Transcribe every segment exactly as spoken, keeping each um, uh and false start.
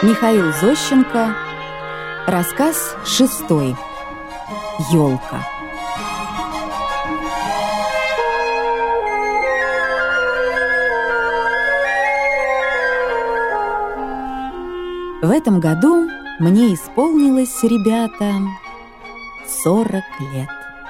Михаил Зощенко. Рассказ шестой. Ёлка. В этом году мне исполнилось, ребята, сорок лет.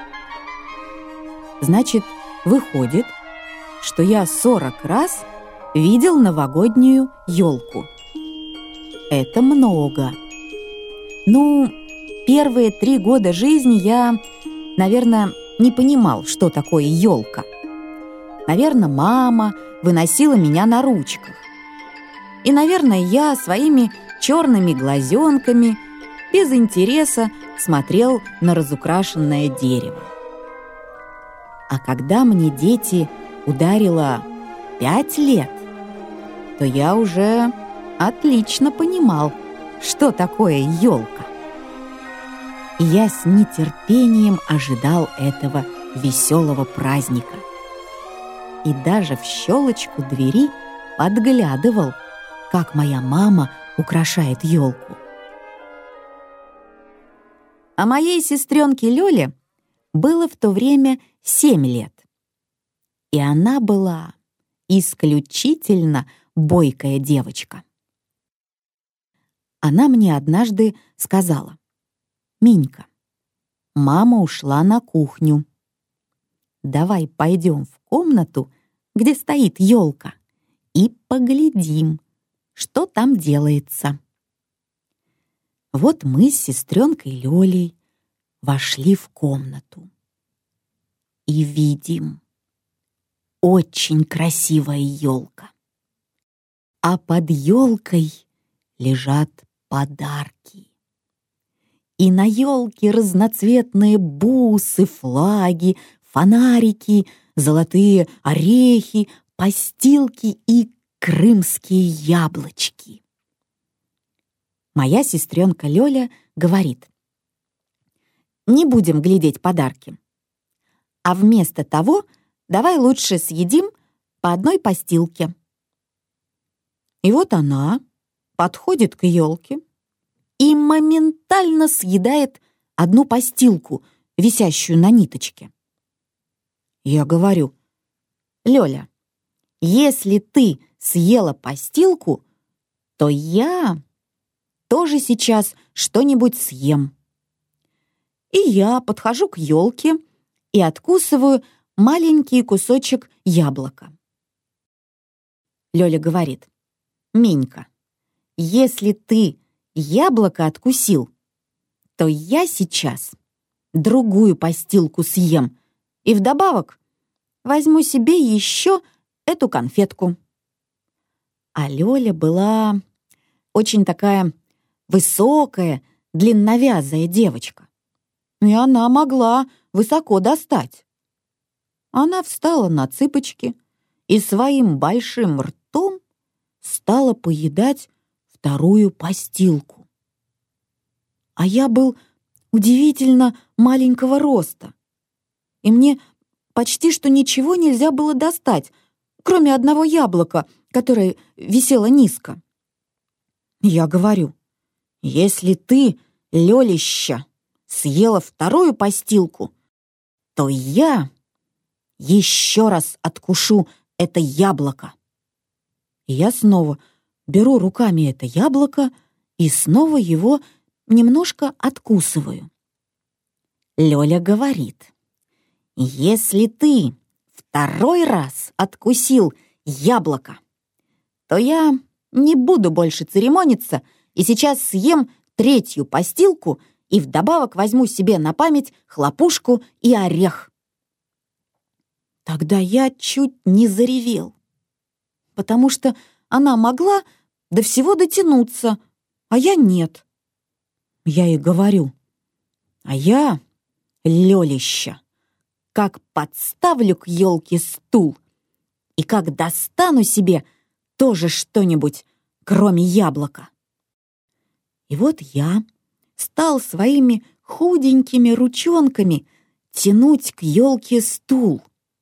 Значит, выходит, что я сорок раз видел новогоднюю ёлку. Это много. Ну, первые три года жизни я, наверное, не понимал, что такое ёлка. Наверное, мама выносила меня на ручках. И, наверное, я своими черными глазенками без интереса смотрел на разукрашенное дерево. А когда мне, дети, ударило пять лет, то я уже отлично понимал, что такое ёлка. И я с нетерпением ожидал этого веселого праздника. И даже в щелочку двери подглядывал, как моя мама украшает ёлку. А моей сестренке Лёле было в то время семь лет. И она была исключительно бойкая девочка. Она мне однажды сказала: «Минька, мама ушла на кухню. Давай пойдем в комнату, где стоит ёлка, и поглядим, что там делается». Вот мы с сестренкой Лёлей вошли в комнату и видим: очень красивая ёлка. А под ёлкой лежат подарки. И на ёлке разноцветные бусы, флаги, фонарики, золотые орехи, постилки и крымские яблочки. Моя сестренка Лёля говорит: «Не будем глядеть подарки, а вместо того давай лучше съедим по одной постилке». И вот она подходит к ёлке и моментально съедает одну постилку, висящую на ниточке. Я говорю: «Лёля, если ты съела постилку, то я тоже сейчас что-нибудь съем». И я подхожу к ёлке и откусываю маленький кусочек яблока. Лёля говорит: «Минька, если ты яблоко откусил, то я сейчас другую постилку съем и вдобавок возьму себе еще эту конфетку». А Лёля была очень такая высокая, длинновязая девочка, и она могла высоко достать. Она встала на цыпочки и своим большим ртом стала поедать вторую постилку. А я был удивительно маленького роста, и мне почти что ничего нельзя было достать, кроме одного яблока, которое висело низко. Я говорю: «Если ты, Лёлища, съела вторую постилку, то я еще раз откушу это яблоко». И я снова беру руками это яблоко и снова его немножко откусываю. Лёля говорит: «Если ты второй раз откусил яблоко, то я не буду больше церемониться и сейчас съем третью постилку и вдобавок возьму себе на память хлопушку и орех». Тогда я чуть не заревел, потому что она могла до всего дотянуться, а я нет. Я ей говорю: «А я, Лёлища, как подставлю к ёлке стул и как достану себе тоже что-нибудь, кроме яблока». И вот я стал своими худенькими ручонками тянуть к ёлке стул.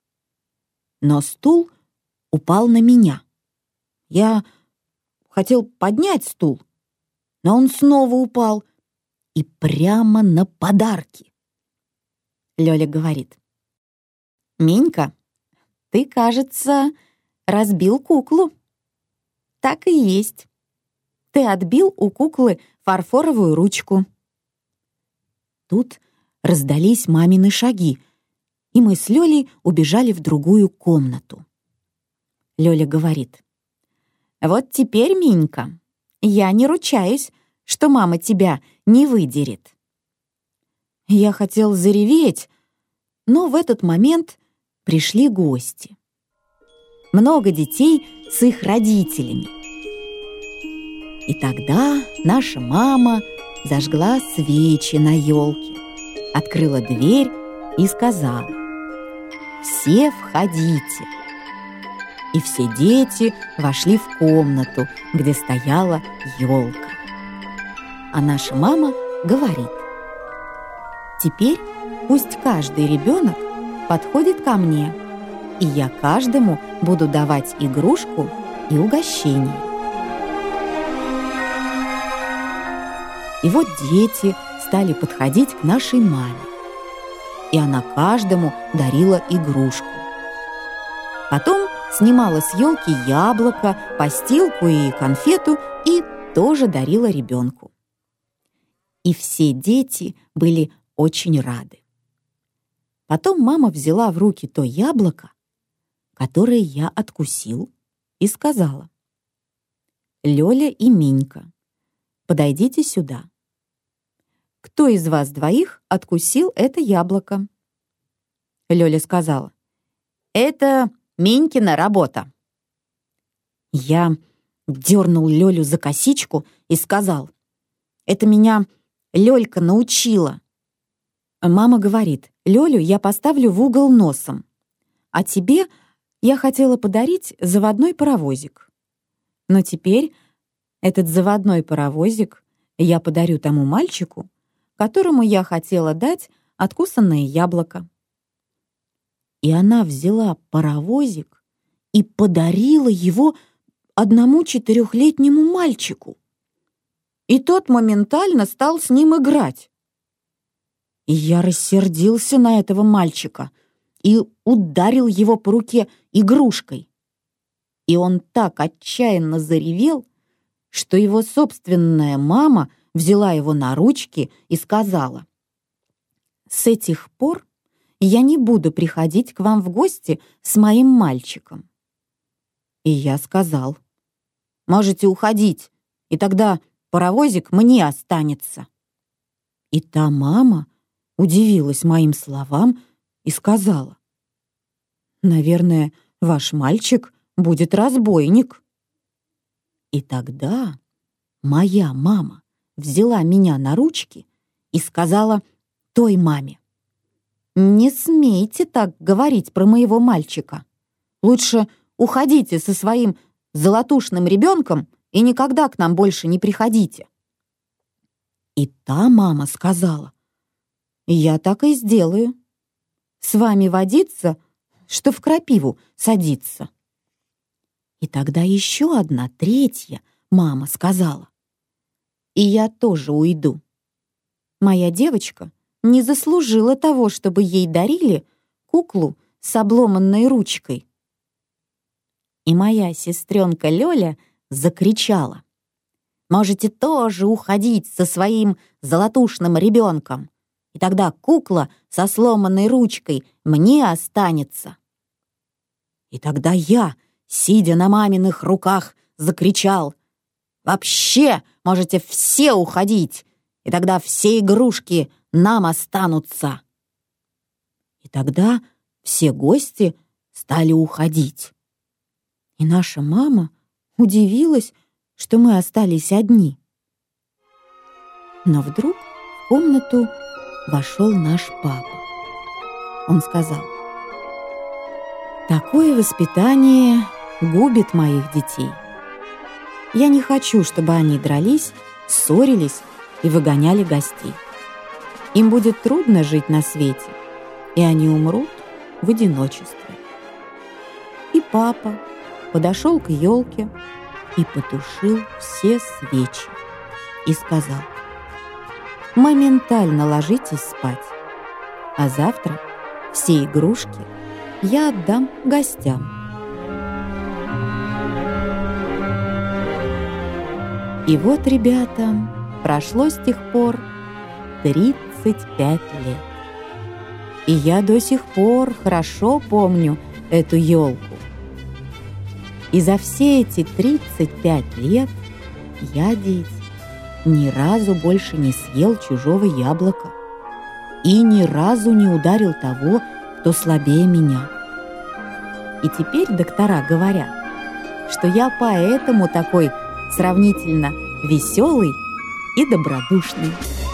Но стул упал на меня. Я хотел поднять стул, но он снова упал и прямо на подарки. Лёля говорит: «Минька, ты, кажется, разбил куклу». Так и есть. Ты отбил у куклы фарфоровую ручку. Тут раздались мамины шаги, и мы с Лёлей убежали в другую комнату. Лёля говорит: «Вот теперь, Минька, я не ручаюсь, что мама тебя не выдерет». Я хотел зареветь, но в этот момент пришли гости. Много детей с их родителями. И тогда наша мама зажгла свечи на елке, открыла дверь и сказала: «Все входите». И все дети вошли в комнату, где стояла елка. А наша мама говорит: «Теперь пусть каждый ребенок подходит ко мне, и я каждому буду давать игрушку и угощение». И вот дети стали подходить к нашей маме, и она каждому дарила игрушку. Потом снимала с елки яблоко, постилку и конфету и тоже дарила ребенку. И все дети были очень рады. Потом мама взяла в руки то яблоко, которое я откусил, и сказала: «Лёля и Минька, подойдите сюда. Кто из вас двоих откусил это яблоко?» Лёля сказала: «Это Минькина работа». Я дернул Лёлю за косичку и сказал: «Это меня Лёлька научила». Мама говорит: «Лёлю я поставлю в угол носом, а тебе я хотела подарить заводной паровозик. Но теперь этот заводной паровозик я подарю тому мальчику, которому я хотела дать откусанное яблоко». И она взяла паровозик и подарила его одному четырехлетнему мальчику. И тот моментально стал с ним играть. И я рассердился на этого мальчика и ударил его по руке игрушкой. И он так отчаянно заревел, что его собственная мама взяла его на ручки и сказала: «С этих пор я не буду приходить к вам в гости с моим мальчиком». И я сказал: «Можете уходить, и тогда паровозик мне останется». И та мама удивилась моим словам и сказала: «Наверное, ваш мальчик будет разбойник». И тогда моя мама взяла меня на ручки и сказала той маме: «Не смейте так говорить про моего мальчика. Лучше уходите со своим золотушным ребенком и никогда к нам больше не приходите». И та мама сказала: «Я так и сделаю. С вами водиться, что в крапиву садиться». И тогда еще одна, третья мама сказала: «И я тоже уйду. Моя девочка не заслужила того, чтобы ей дарили куклу с обломанной ручкой». И моя сестренка Лёля закричала: «Можете тоже уходить со своим золотушным ребенком, и тогда кукла со сломанной ручкой мне останется». И тогда я, сидя на маминых руках, закричал: «Вообще можете все уходить, и тогда все игрушки нам останутся». И тогда все гости стали уходить. И наша мама удивилась, что мы остались одни. Но вдруг в комнату вошел наш папа. Он сказал: «Такое воспитание губит моих детей. Я не хочу, чтобы они дрались, ссорились и выгоняли гостей. Им будет трудно жить на свете, и они умрут в одиночестве». И папа подошел к елке и потушил все свечи. и сказал: «Моментально ложитесь спать, а завтра все игрушки я отдам гостям». И вот, ребята, прошло с тех пор тридцать пять лет. И я до сих пор хорошо помню эту елку. И за все эти тридцать пять лет я, дети, ни разу больше не съел чужого яблока и ни разу не ударил того, кто слабее меня. И теперь доктора говорят, что я поэтому такой сравнительно веселый и добродушный.